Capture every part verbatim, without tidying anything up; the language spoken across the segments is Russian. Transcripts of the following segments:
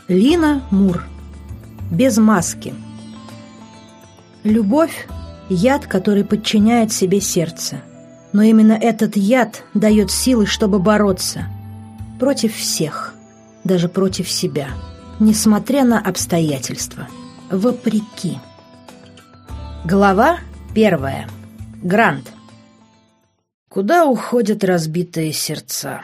Лина Мур. Без маски. Любовь – яд, который подчиняет себе сердце. Но именно этот яд дает силы, чтобы бороться. Против всех, даже против себя. Несмотря на обстоятельства. Вопреки. Глава первая. Грант. Куда уходят разбитые сердца?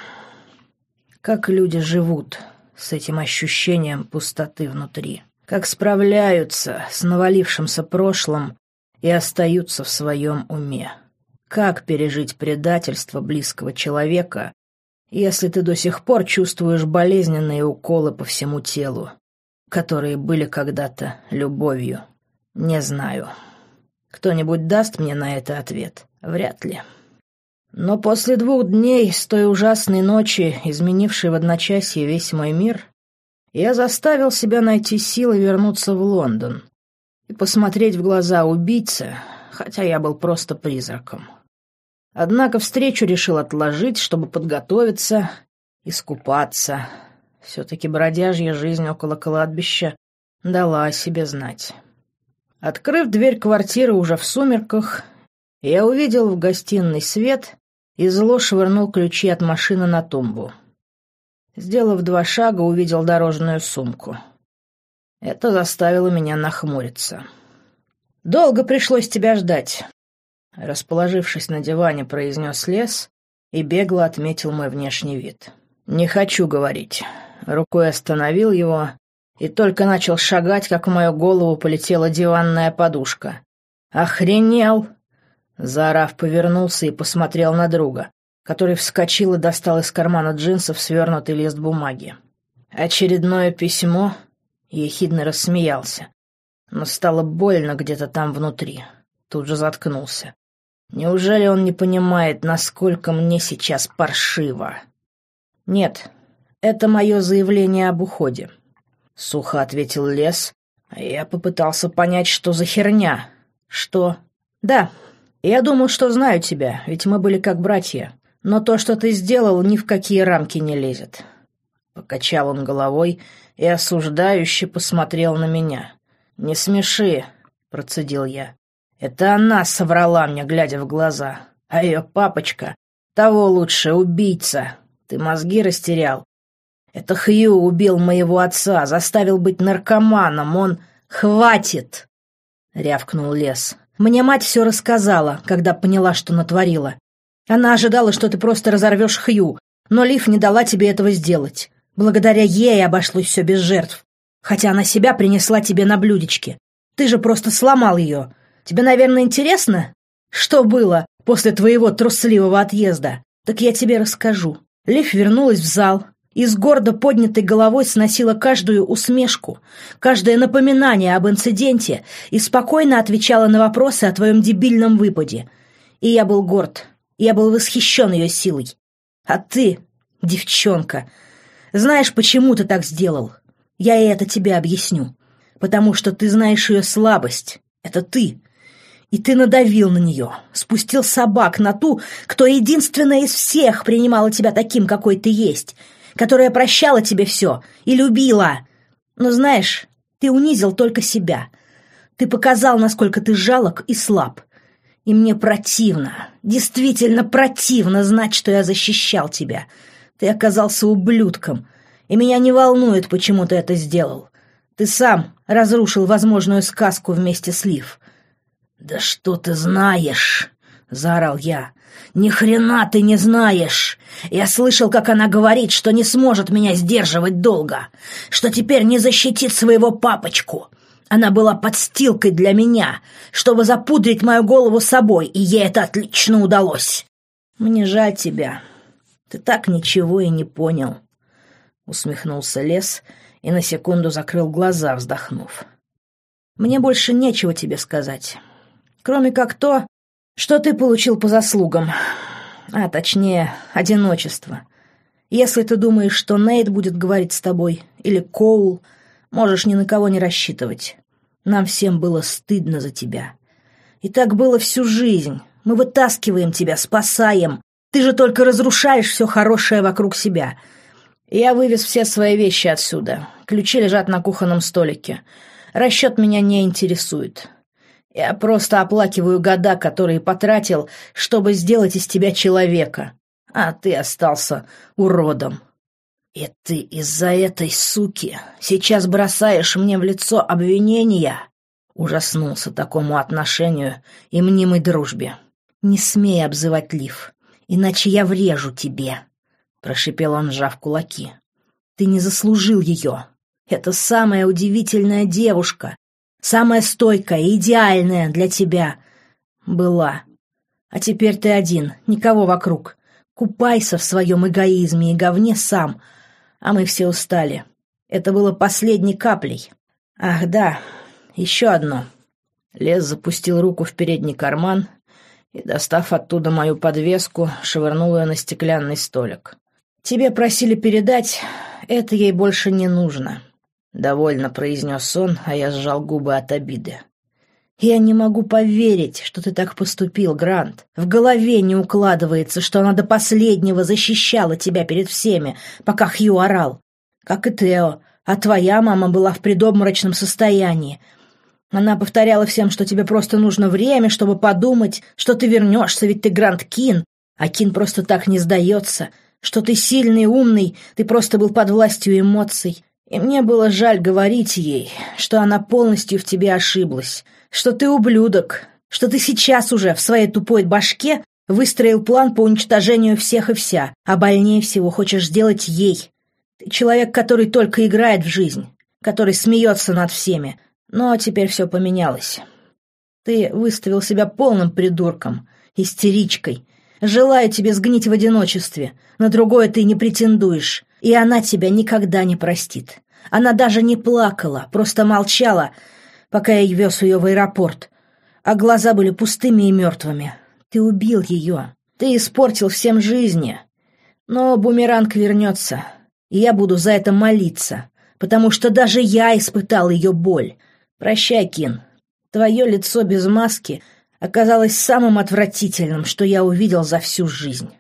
Как люди живут с этим ощущением пустоты внутри? Как справляются с навалившимся прошлым и остаются в своем уме? Как пережить предательство близкого человека, если ты до сих пор чувствуешь болезненные уколы по всему телу, которые были когда-то любовью? Не знаю. Кто-нибудь даст мне на это ответ? Вряд ли. Но после двух дней с той ужасной ночи, изменившей в одночасье весь мой мир, я заставил себя найти силы вернуться в Лондон и посмотреть в глаза убийце, хотя я был просто призраком. Однако встречу решил отложить, чтобы подготовиться, искупаться. Все-таки бродяжья жизнь около кладбища дала о себе знать. Открыв дверь квартиры уже в сумерках, я увидел в гостиной свет и зло швырнул ключи от машины на тумбу. Сделав два шага, увидел дорожную сумку. Это заставило меня нахмуриться. «Долго пришлось тебя ждать», — расположившись на диване, произнес Лес и бегло отметил мой внешний вид. «Не хочу говорить». Рукой остановил его и только начал шагать, как в мою голову полетела диванная подушка. «Охренел!» Заорав, повернулся и посмотрел на друга, который вскочил и достал из кармана джинсов свернутый лист бумаги. «Очередное письмо?» Ехидно рассмеялся, но стало больно где-то там внутри. Тут же заткнулся. Неужели он не понимает, насколько мне сейчас паршиво? «Нет, это мое заявление об уходе», — сухо ответил Лес, а я попытался понять, что за херня. «Что?» «Да, я думал, что знаю тебя, ведь мы были как братья, но то, что ты сделал, ни в какие рамки не лезет». Покачал он головой и осуждающе посмотрел на меня. «Не смеши», — процедил я. «Это она соврала мне, глядя в глаза, а ее папочка, того лучше, убийца. Ты мозги растерял. Это Хью убил моего отца, заставил быть наркоманом, он... Хватит!» — рявкнул Лес. «Мне мать все рассказала, когда поняла, что натворила. Она ожидала, что ты просто разорвешь Хью, но Лив не дала тебе этого сделать. Благодаря ей обошлось все без жертв, хотя она себя принесла тебе на блюдечке. Ты же просто сломал ее. Тебе, наверное, интересно, что было после твоего трусливого отъезда? Так я тебе расскажу». Лив вернулась в зал и с гордо поднятой головой сносила каждую усмешку, каждое напоминание об инциденте и спокойно отвечала на вопросы о твоем дебильном выпаде. И я был горд, я был восхищен ее силой. А ты, девчонка, знаешь, почему ты так сделал? Я и это тебе объясню. Потому что ты знаешь ее слабость. Это ты. И ты надавил на нее, спустил собак на ту, кто единственная из всех принимала тебя таким, какой ты есть, которая прощала тебе все и любила. Но знаешь, ты унизил только себя. Ты показал, насколько ты жалок и слаб. И мне противно, действительно противно знать, что я защищал тебя. Ты оказался ублюдком, и меня не волнует, почему ты это сделал. Ты сам разрушил возможную сказку вместе с Лив. «Да что ты знаешь?» — заорал я. «Ни хрена ты не знаешь! Я слышал, как она говорит, что не сможет меня сдерживать долго, что теперь не защитит своего папочку. Она была подстилкой для меня, чтобы запудрить мою голову собой, и ей это отлично удалось. Мне жаль тебя. Ты так ничего и не понял», — усмехнулся Лес и на секунду закрыл глаза, вздохнув. «Мне больше нечего тебе сказать, кроме как то, что ты получил по заслугам, а точнее, одиночество. Если ты думаешь, что Нейт будет говорить с тобой, или Коул, можешь ни на кого не рассчитывать. Нам всем было стыдно за тебя. И так было всю жизнь. Мы вытаскиваем тебя, спасаем. Ты же только разрушаешь все хорошее вокруг себя. Я вывез все свои вещи отсюда. Ключи лежат на кухонном столике. Расчет меня не интересует. Я просто оплакиваю года, которые потратил, чтобы сделать из тебя человека. А ты остался уродом. И ты из-за этой суки сейчас бросаешь мне в лицо обвинения? Ужаснулся такому отношению и мнимой дружбе. «Не смей обзывать Лив, иначе я врежу тебе», — прошипел он, сжав кулаки. «Ты не заслужил ее. Это самая удивительная девушка, самая стойкая и идеальная для тебя была. А теперь ты один, никого вокруг. Купайся в своем эгоизме и говне сам, а мы все устали. Это было последней каплей. Ах да, еще одно». Лес запустил руку в передний карман и, достав оттуда мою подвеску, швырнул ее на стеклянный столик. «Тебе просили передать, это ей больше не нужно», — довольно произнес он, а я сжал губы от обиды. «Я не могу поверить, что ты так поступил, Грант. В голове не укладывается, что она до последнего защищала тебя перед всеми, пока Хью орал. Как и Тео, а твоя мама была в предобморочном состоянии. Она повторяла всем, что тебе просто нужно время, чтобы подумать, что ты вернешься, ведь ты Грант Кин, а Кин просто так не сдается, что ты сильный, умный, ты просто был под властью эмоций. И мне было жаль говорить ей, что она полностью в тебе ошиблась, что ты ублюдок, что ты сейчас уже в своей тупой башке выстроил план по уничтожению всех и вся, а больнее всего хочешь сделать ей. Ты человек, который только играет в жизнь, который смеется над всеми. Но теперь все поменялось. Ты выставил себя полным придурком, истеричкой. Желаю тебе сгнить в одиночестве, на другое ты не претендуешь, и она тебя никогда не простит. Она даже не плакала, просто молчала, пока я вез ее в аэропорт, а глаза были пустыми и мертвыми. Ты убил ее, ты испортил всем жизни. Но бумеранг вернется, и я буду за это молиться, потому что даже я испытал ее боль. Прощай, Кин. Твое лицо без маски оказалось самым отвратительным, что я увидел за всю жизнь».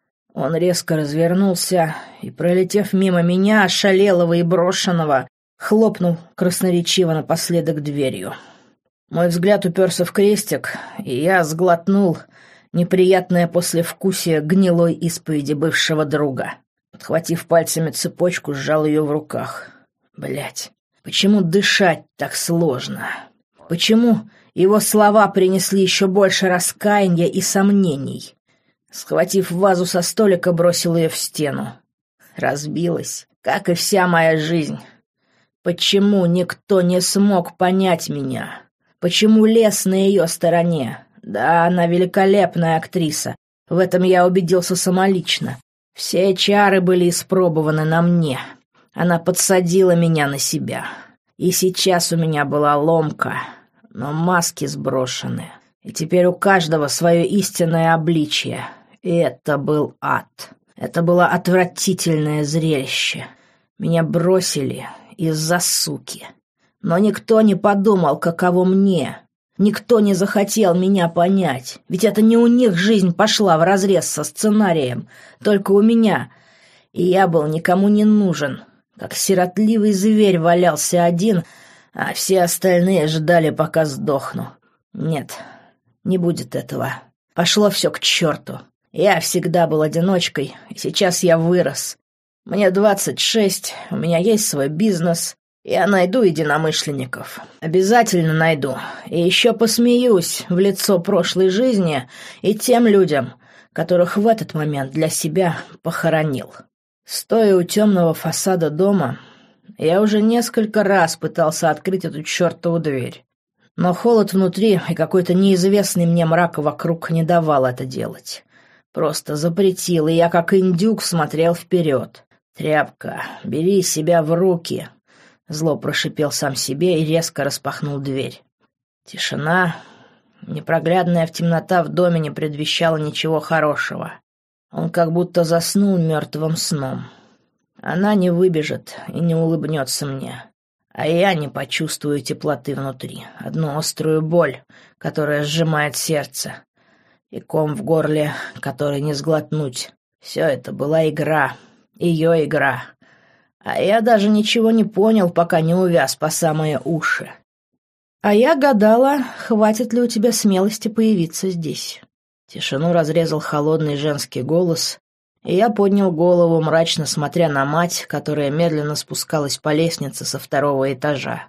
Он резко развернулся и, пролетев мимо меня, ошалелого и брошенного, хлопнул красноречиво напоследок дверью. Мой взгляд уперся в крестик, и я сглотнул неприятное послевкусие гнилой исповеди бывшего друга. Подхватив пальцами цепочку, сжал ее в руках. Блять. Почему дышать так сложно? Почему его слова принесли еще больше раскаяния и сомнений? Схватив вазу со столика, бросил ее в стену. Разбилась, как и вся моя жизнь. Почему никто не смог понять меня? Почему лес на ее стороне? Да, она великолепная актриса. В этом я убедился самолично. Все чары были испробованы на мне. Она подсадила меня на себя. И сейчас у меня была ломка, но маски сброшены. И теперь у каждого свое истинное обличие. И это был ад. Это было отвратительное зрелище. Меня бросили из-за суки. Но никто не подумал, каково мне. Никто не захотел меня понять. Ведь это не у них жизнь пошла вразрез со сценарием, только у меня. И я был никому не нужен. Как сиротливый зверь валялся один, а все остальные ждали, пока сдохну. Нет, не будет этого. Пошло все к черту. Я всегда был одиночкой, и сейчас я вырос. Мне двадцать шесть, у меня есть свой бизнес. Я найду единомышленников. Обязательно найду. И еще посмеюсь в лицо прошлой жизни и тем людям, которых в этот момент для себя похоронил. Стоя у темного фасада дома, я уже несколько раз пытался открыть эту чертову дверь. Но холод внутри и какой-то неизвестный мне мрак вокруг не давал это делать. Просто запретил, и я как индюк смотрел вперед. «Тряпка, бери себя в руки!» Зло прошипел сам себе и резко распахнул дверь. Тишина, непроглядная в темнота в доме не предвещала ничего хорошего. Он как будто заснул мертвым сном. Она не выбежит и не улыбнется мне. А я не почувствую теплоты внутри. Одну острую боль, которая сжимает сердце. И ком в горле, который не сглотнуть. Все это была игра. Ее игра. А я даже ничего не понял, пока не увяз по самые уши. А я гадала, хватит ли у тебя смелости появиться здесь. Тишину разрезал холодный женский голос, и я поднял голову, мрачно смотря на мать, которая медленно спускалась по лестнице со второго этажа.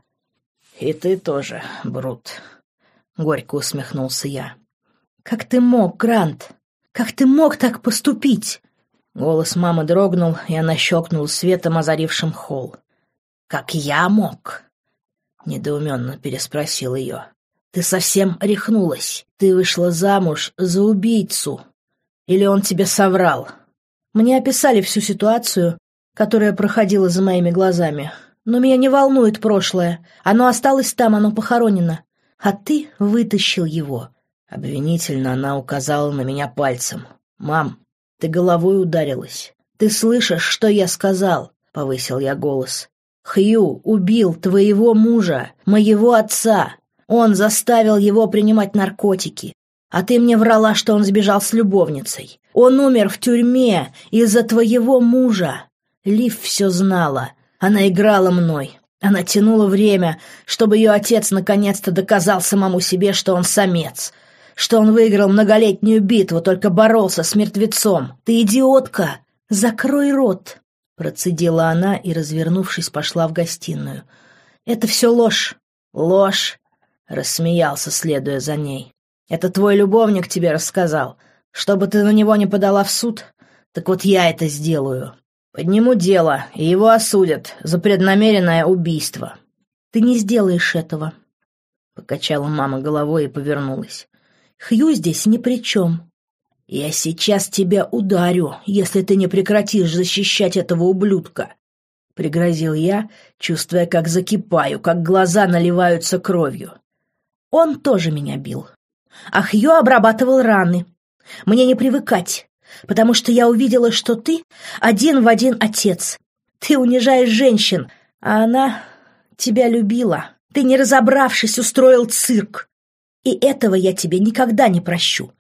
«И ты тоже, Брут», — горько усмехнулся я. «Как ты мог, Грант? Как ты мог так поступить?» Голос мамы дрогнул, и она щелкнула светом, озарившим холл. «Как я мог?» — недоуменно переспросил ее. «Ты совсем рехнулась. Ты вышла замуж за убийцу. Или он тебе соврал?» Мне описали всю ситуацию, которая проходила за моими глазами. Но меня не волнует прошлое. Оно осталось там, оно похоронено. А ты вытащил его. Обвинительно она указала на меня пальцем. «Мам, ты головой ударилась. Ты слышишь, что я сказал?» — повысил я голос. «Хью убил твоего мужа, моего отца. Он заставил его принимать наркотики. А ты мне врала, что он сбежал с любовницей. Он умер в тюрьме из-за твоего мужа. Лив все знала. Она играла мной. Она тянула время, чтобы ее отец наконец-то доказал самому себе, что он самец. Что он выиграл многолетнюю битву, только боролся с мертвецом. Ты идиотка! Закрой рот!» Процедила она и, развернувшись, пошла в гостиную. «Это все ложь!» «Ложь!» — рассмеялся, следуя за ней. «Это твой любовник тебе рассказал. Чтобы ты на него не подала в суд, так вот я это сделаю. Подниму дело, и его осудят за преднамеренное убийство». «Ты не сделаешь этого», — покачала мама головой и повернулась. «Хью здесь ни при чем. Я сейчас тебя ударю, если ты не прекратишь защищать этого ублюдка», — пригрозил я, чувствуя, как закипаю, как глаза наливаются кровью. Он тоже меня бил. А Хью обрабатывал раны. Мне не привыкать, потому что я увидела, что ты один в один отец. Ты унижаешь женщин, а она тебя любила. Ты, не разобравшись, устроил цирк. И этого я тебе никогда не прощу.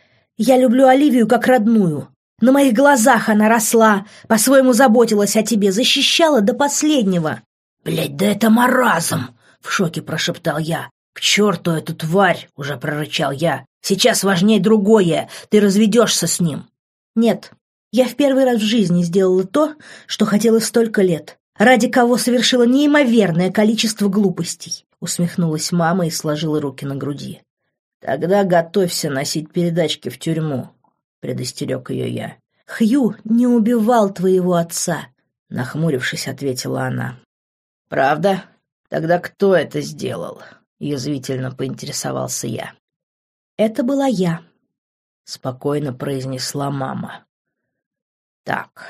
Я люблю Оливию как родную. На моих глазах она росла, по-своему заботилась о тебе, защищала до последнего. «Блядь, да это маразм!» — в шоке прошептал я. «К черту эту тварь!» — уже прорычал я. «Сейчас важнее другое. Ты разведешься с ним». «Нет, я в первый раз в жизни сделала то, что хотела столько лет, ради кого совершила неимоверное количество глупостей», — усмехнулась мама и сложила руки на груди. «Тогда готовься носить передачки в тюрьму», — предостерег ее я. «Хью не убивал твоего отца», — нахмурившись, ответила она. «Правда? Тогда кто это сделал?» — язвительно поинтересовался я. «Это была я», — спокойно произнесла мама. «Так»,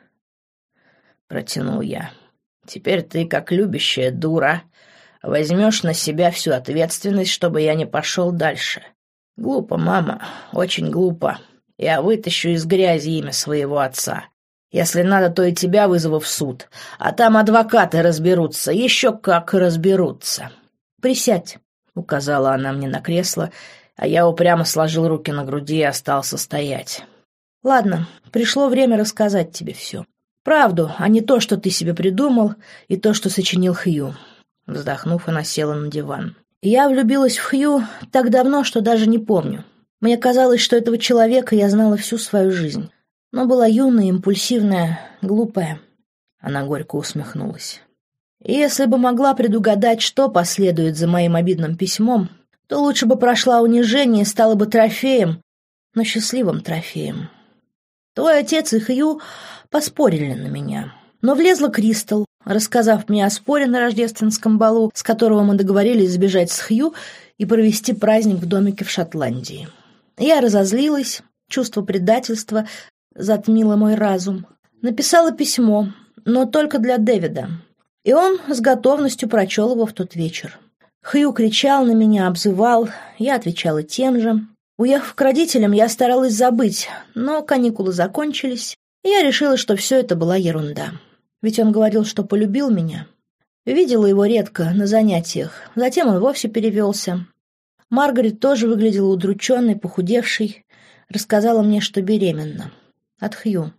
— протянул я, — «теперь ты, как любящая дура, возьмешь на себя всю ответственность, чтобы я не пошел дальше. Глупо, мама, очень глупо. Я вытащу из грязи имя своего отца. Если надо, то и тебя вызову в суд, а там адвокаты разберутся, еще как разберутся». «Присядь», — указала она мне на кресло, а я упрямо сложил руки на груди и остался стоять. «Ладно, пришло время рассказать тебе все. Правду, а не то, что ты себе придумал, и то, что сочинил Хью». Вздохнув, она села на диван. «Я влюбилась в Хью так давно, что даже не помню. Мне казалось, что этого человека я знала всю свою жизнь. Но была юная, импульсивная, глупая». Она горько усмехнулась. И если бы могла предугадать, что последует за моим обидным письмом, то лучше бы прошла унижение и стала бы трофеем, но счастливым трофеем. Твой отец и Хью поспорили на меня, но влезла Кристал, рассказав мне о споре на рождественском балу, с которого мы договорились сбежать с Хью и провести праздник в домике в Шотландии. Я разозлилась, чувство предательства затмило мой разум. Написала письмо, но только для Дэвида. И он с готовностью прочел его в тот вечер. Хью кричал на меня, обзывал, я отвечала тем же. Уехав к родителям, я старалась забыть, но каникулы закончились, и я решила, что все это была ерунда. Ведь он говорил, что полюбил меня. Видела его редко на занятиях, затем он вовсе перевелся. Маргарет тоже выглядела удрученной, похудевшей, рассказала мне, что беременна. От Хью.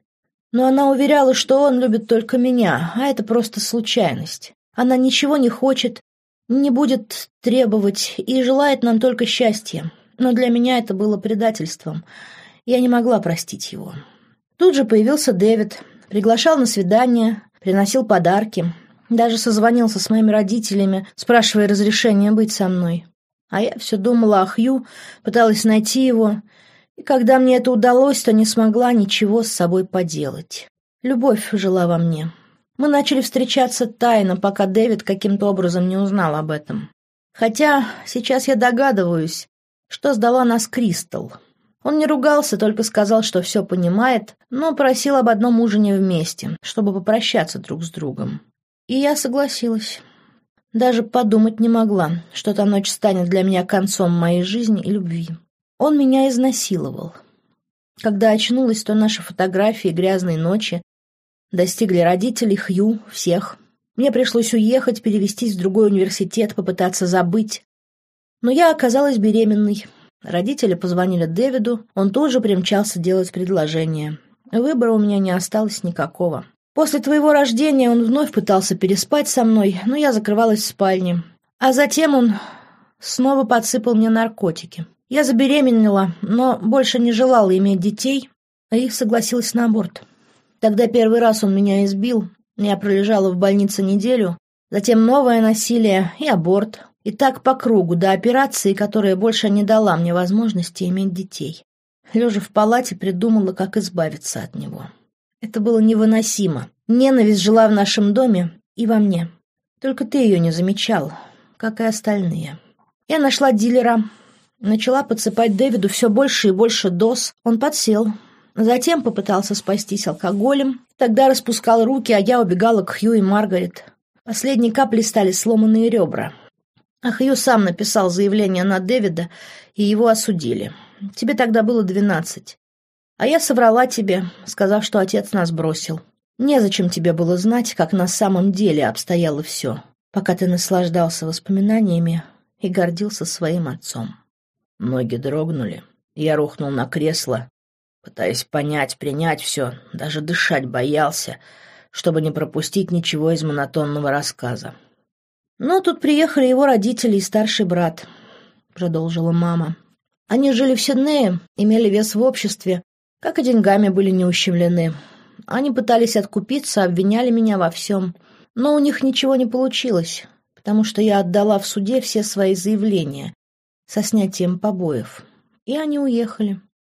Но она уверяла, что он любит только меня, а это просто случайность. Она ничего не хочет, не будет требовать и желает нам только счастья. Но для меня это было предательством. Я не могла простить его. Тут же появился Дэвид, приглашал на свидание, приносил подарки, даже созвонился с моими родителями, спрашивая разрешения быть со мной. А я все думала о Хью, пыталась найти его, и когда мне это удалось, то не смогла ничего с собой поделать. Любовь жила во мне. Мы начали встречаться тайно, пока Дэвид каким-то образом не узнал об этом. Хотя сейчас я догадываюсь, что сдала нас Кристал. Он не ругался, только сказал, что все понимает, но просил об одном ужине вместе, чтобы попрощаться друг с другом. И я согласилась. Даже подумать не могла, что та ночь станет для меня концом моей жизни и любви. Он меня изнасиловал. Когда очнулась, то наши фотографии грязной ночи достигли родителей, Хью, всех. Мне пришлось уехать, перевестись в другой университет, попытаться забыть. Но я оказалась беременной. Родители позвонили Дэвиду, он тут же примчался делать предложение. Выбора у меня не осталось никакого. После твоего рождения он вновь пытался переспать со мной, но я закрывалась в спальне. А затем он снова подсыпал мне наркотики. Я забеременела, но больше не желала иметь детей, и согласилась на аборт. Тогда первый раз он меня избил, я пролежала в больнице неделю, затем новое насилие и аборт. И так по кругу, до операции, которая больше не дала мне возможности иметь детей. Лежа в палате, придумала, как избавиться от него. Это было невыносимо. Ненависть жила в нашем доме и во мне. Только ты ее не замечал, как и остальные. Я нашла дилера, начала подсыпать Дэвиду все больше и больше доз. Он подсел. Затем попытался спастись алкоголем. Тогда распускал руки, а я убегала к Хью и Маргарет. Последней каплей стали сломанные ребра. А Хью сам написал заявление на Дэвида, и его осудили. Тебе тогда было двенадцать. А я соврала тебе, сказав, что отец нас бросил. Незачем тебе было знать, как на самом деле обстояло все, пока ты наслаждался воспоминаниями и гордился своим отцом. Ноги дрогнули, и я рухнул на кресло, пытаясь понять, принять все, даже дышать боялся, чтобы не пропустить ничего из монотонного рассказа. Но тут приехали его родители и старший брат, продолжила мама. Они жили в Сиднее, имели вес в обществе, как и деньгами были не ущемлены. Они пытались откупиться, обвиняли меня во всем, но у них ничего не получилось, потому что я отдала в суде все свои заявления со снятием побоев, и они уехали.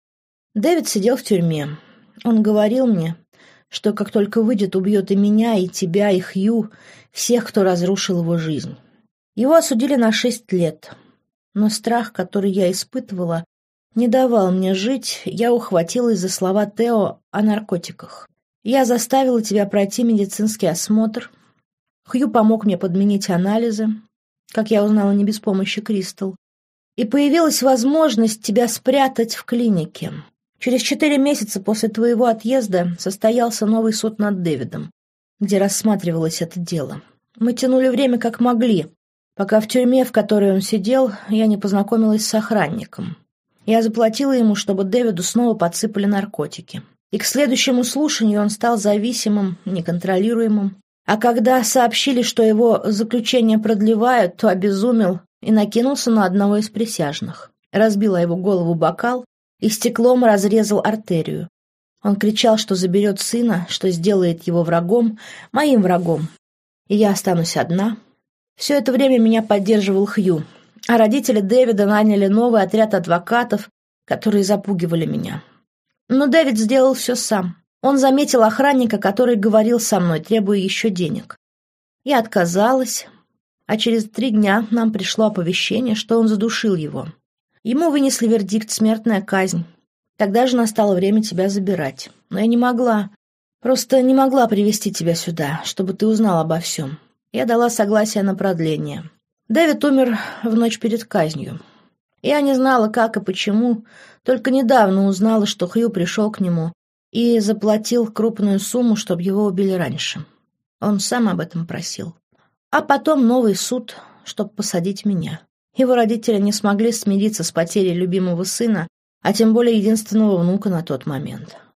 Дэвид сидел в тюрьме. Он говорил мне, что как только выйдет, убьет и меня, и тебя, и Хью, всех, кто разрушил его жизнь. Его осудили на шесть лет. Но страх, который я испытывала, не давал мне жить. Я ухватилась за слова Тео о наркотиках. Я заставила тебя пройти медицинский осмотр. Хью помог мне подменить анализы, как я узнала не без помощи Кристал. И появилась возможность тебя спрятать в клинике. Через четыре месяца после твоего отъезда состоялся новый суд над Дэвидом, где рассматривалось это дело. Мы тянули время как могли, пока в тюрьме, в которой он сидел, я не познакомилась с охранником. Я заплатила ему, чтобы Дэвиду снова подсыпали наркотики. И к следующему слушанию он стал зависимым, неконтролируемым. А когда сообщили, что его заключение продлевают, то обезумел и накинулся на одного из присяжных. Разбил о его голову бокал и стеклом разрезал артерию. Он кричал, что заберет сына, что сделает его врагом, моим врагом, и я останусь одна. Все это время меня поддерживал Хью, а родители Дэвида наняли новый отряд адвокатов, которые запугивали меня. Но Дэвид сделал все сам. Он заметил охранника, который говорил со мной, требуя еще денег. Я отказалась, а через три дня нам пришло оповещение, что он задушил его. Ему вынесли вердикт — смертная казнь. Тогда же настало время тебя забирать. Но я не могла, просто не могла привести тебя сюда, чтобы ты узнал обо всем. Я дала согласие на продление. Дэвид умер в ночь перед казнью. Я не знала, как и почему, только недавно узнала, что Хью пришел к нему и заплатил крупную сумму, чтобы его убили раньше. Он сам об этом просил. А потом новый суд, чтобы посадить меня. Его родители не смогли смириться с потерей любимого сына, а тем более единственного внука на тот момент.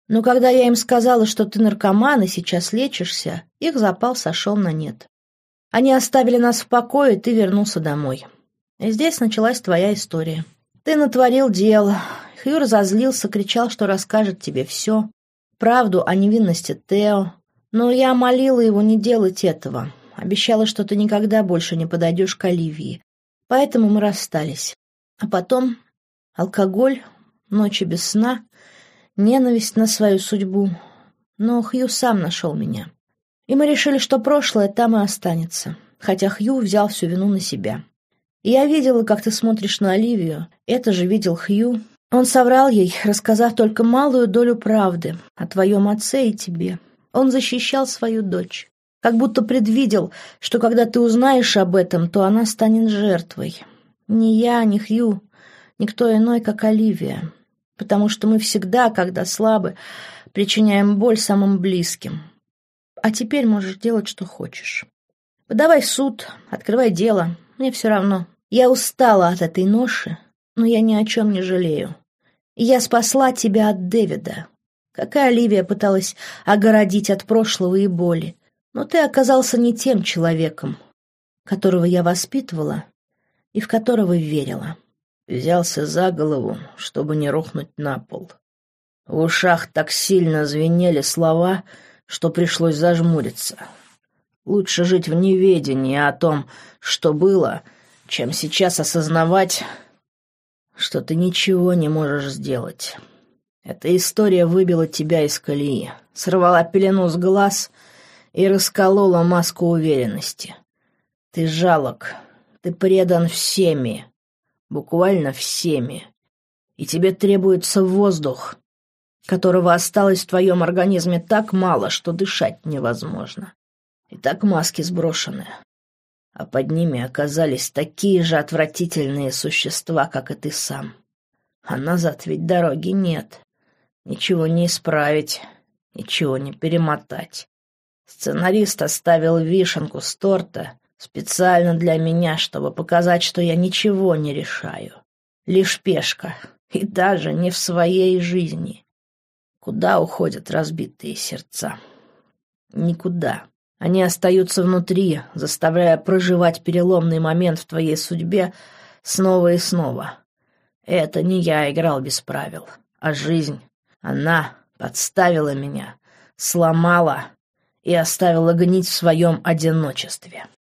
Но когда я им сказала, что ты наркоман и сейчас лечишься, их запал сошел на нет. Они оставили нас в покое, и ты вернулся домой. И здесь началась твоя история. Ты натворил дел. Хью разозлился, кричал, что расскажет тебе все. Правду о невинности Тео. Но я молила его не делать этого. Обещала, что ты никогда больше не подойдешь к Оливии. Поэтому мы расстались. А потом алкоголь, ночи без сна, ненависть на свою судьбу. Но Хью сам нашел меня. И мы решили, что прошлое там и останется. Хотя Хью взял всю вину на себя. И я видела, как ты смотришь на Оливию. Это же видел Хью. Он соврал ей, рассказав только малую долю правды о твоем отце и тебе. Он защищал свою дочь. Как будто предвидел, что когда ты узнаешь об этом, то она станет жертвой. Ни я, ни Хью, никто иной, как Оливия. Потому что мы всегда, когда слабы, причиняем боль самым близким. А теперь можешь делать, что хочешь. Подавай в суд, открывай дело. Мне все равно. Я устала от этой ноши, но я ни о чем не жалею. И я спасла тебя от Дэвида. Какая Оливия пыталась огородить от прошлого и боли. Но ты оказался не тем человеком, которого я воспитывала и в которого верила. Взялся за голову, чтобы не рухнуть на пол. В ушах так сильно звенели слова, что пришлось зажмуриться. Лучше жить в неведении о том, что было, чем сейчас осознавать, что ты ничего не можешь сделать. Эта история выбила тебя из колеи, сорвала пелену с глаз и расколола маску уверенности. Ты жалок, ты предан всеми, буквально всеми, и тебе требуется воздух, которого осталось в твоем организме так мало, что дышать невозможно. И так маски сброшены, а под ними оказались такие же отвратительные существа, как и ты сам. А назад ведь дороги нет. Ничего не исправить, ничего не перемотать. Сценарист оставил вишенку с торта специально для меня, чтобы показать, что я ничего не решаю. Лишь пешка, и даже не в своей жизни. Куда уходят разбитые сердца? Никуда. Они остаются внутри, заставляя проживать переломный момент в твоей судьбе снова и снова. Это не я играл без правил, а жизнь. Она подставила меня, сломала и оставила гнить в своем одиночестве.